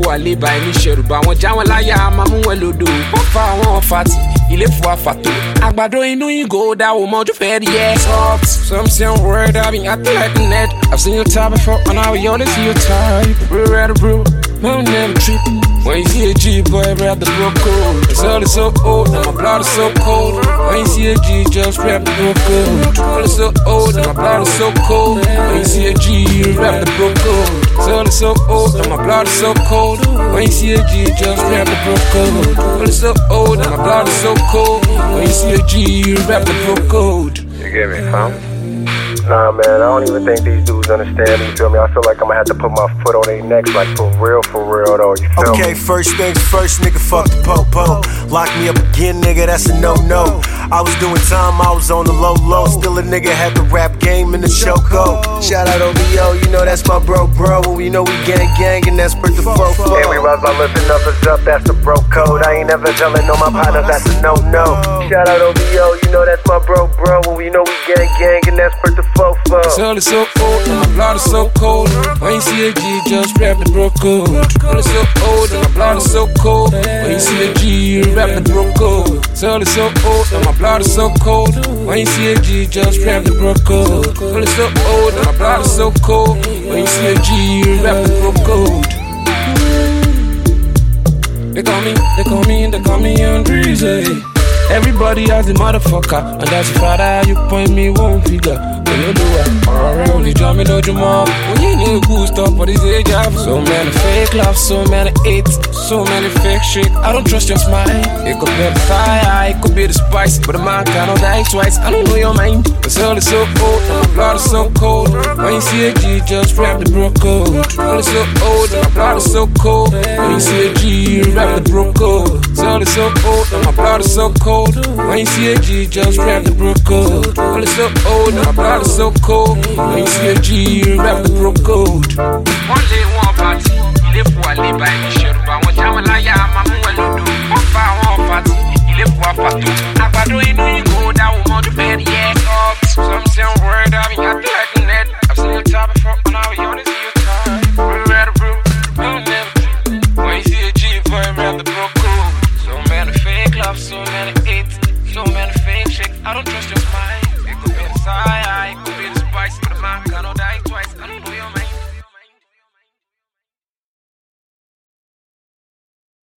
fún àlébà ẹni ṣẹ̀rùbà wọn já wọn láyà máa mú wọn lòdò. Wọ́n fa àwọn ọ̀fàtì ilé fún àfàtò. Àgbàdo inú ìgò dáwọ́ mọ́jú fẹ́ rí ẹ. Soft, some say I'm worried, I've been acting like the net. I've seen your type before, and I will only see your type. Real, bro, man never trip. When you see a G, boy, grab the bro code. It's all so old, and my blood is so cold. When you see a G, just grab the bro code. All is so old, and my blood is so cold. When you see a G, grab the bro code. It's all so old, and my blood is so cold. When you see a G, just grab the bro code. All is so old, and my blood is so cold. When you see a G, grab the bro code. You get me, fam? Nah, man, I don't even think these dudes understand me, you feel me? I feel like I'm gonna have to put my foot on their necks, like for real though, you feel me? Okay, first things first, nigga, fuck the po-po. Lock me up again, nigga, that's a no-no. I was doing time, I was on the low. Still a nigga had the rap game in the choco. Shout out OVO, you know that's my bro. You know we gang, and that's Bert the Fofo. Yeah, we rise by lifting others up, that's the bro code. I ain't never telling no my partner, that's a no-no. Shout out OVO, you know that's my bro. You know we gang, and that's Bert the Fofo. Soul is so old, and my blood is so cold. When you see a G, just grab the bro code. Soul is so old, and my blood is so cold. When you see a G, you rap the bro code. Soul is so old, and my blood is so cold. When you see a G, just grab the bro code. Soul is so old, and my blood is so cold. When you see a G, you rap the bro code. They call me Andreezy. Everybody has a motherfucker, and that's the father you point me one figure. When you do it, alright, only draw me no more. When you need a good stuff, but it's age of so many fake love, so many hits, so many fake shit. I don't trust your smile. It could be the fire, it could be the spice, but a man cannot die twice. I don't know your mind. The soul is so old, and my blood is so cold. When you see a G, just rap the bro code. Soul is so old, and my blood is so cold. When you see a G, you rap the bro code. Soul is so old, and my blood is so cold. When you see a G, just grab the bro code. All is so old, and my blood is so cold. When you see a G, you grab the bro code. One day, one party, il est pour aller by the Sherpa. One time, I am a mueludo. One fire, one party, il est pour Fatou. Àgbàdo inú ìgò dáwọ́ mọ́jú fẹ́ rí ẹ. Some say I'm worried, I've been acting like a net. I've seen your type before, and I will only see your type. Real, bro, man never trip. When you see a G, boy, grab the bro code. So many fake love, so many hits, so many fake shit. I don't trust your